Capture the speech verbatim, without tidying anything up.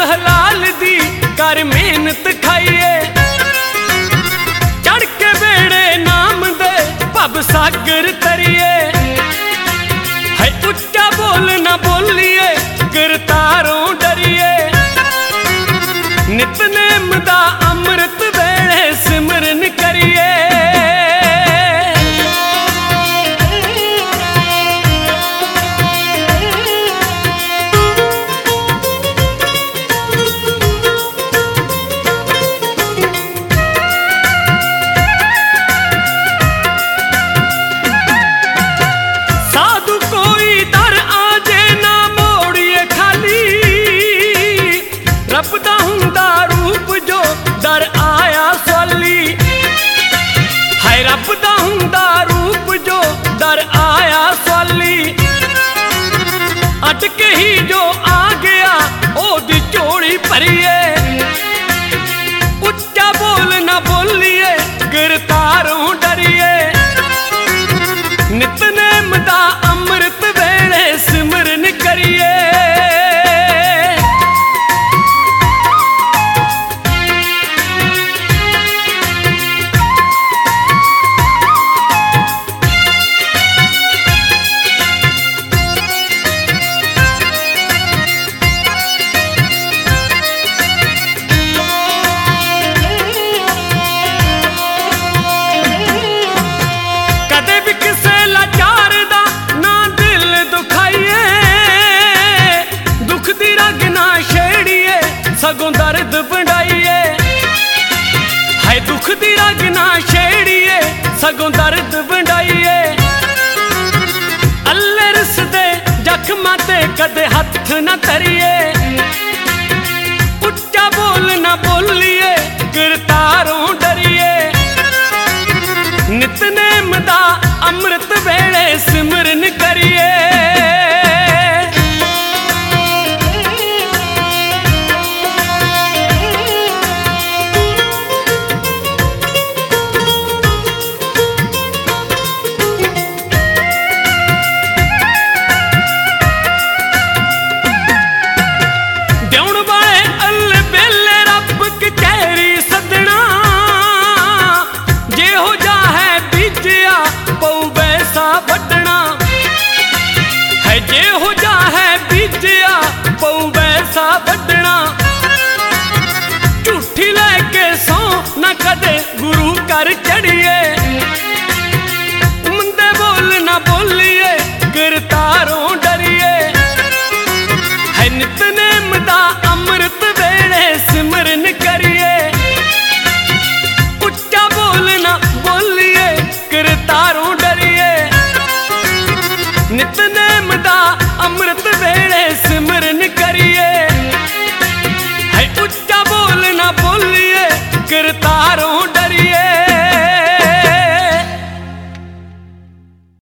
हलाल दी कर मेहनत खाइए, चढ़ के बेड़े नाम दे भव सागर तरिए। है उच्चा बोल ना बोलिए गिरतारों डरिए, नितनेम दा अमृत वेले सिमरन करिए। अटके ही जो आ गया ओदी चोड़ी भरिए, उच्चा बोल ना बोलिए गिरतारों डरिए, नितनेम दा अमृत वेले सिमरन करिए। सगों दर्द बढ़ाइए, है दुख दी रग ना छेड़िए सगों दर्द बढ़ाइए। अल्ले रस दे जख्मां ते कदे हथ न धरिए, उच्चा बोल ना बोलिए गिरतारों डरिए, नितनेम दा अमृत वेले सिमरन करिए। झूठी लेके सौ न कदे गुरु कर चढ़िए,